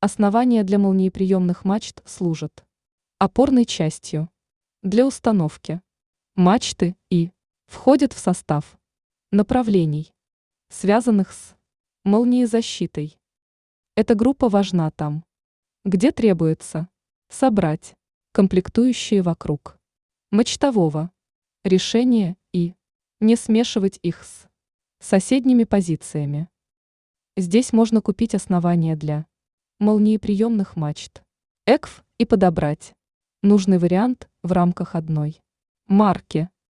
Основания для молниеприемных мачт служат опорной частью для установки мачты и входят в состав направлений, связанных с молниезащитой. Эта группа важна там, где требуется собрать комплектующие вокруг мачтового решения и не смешивать их с соседними позициями. Здесь можно купить основания для молниеприемных мачт ЭКФ и подобрать нужный вариант в рамках одной марки.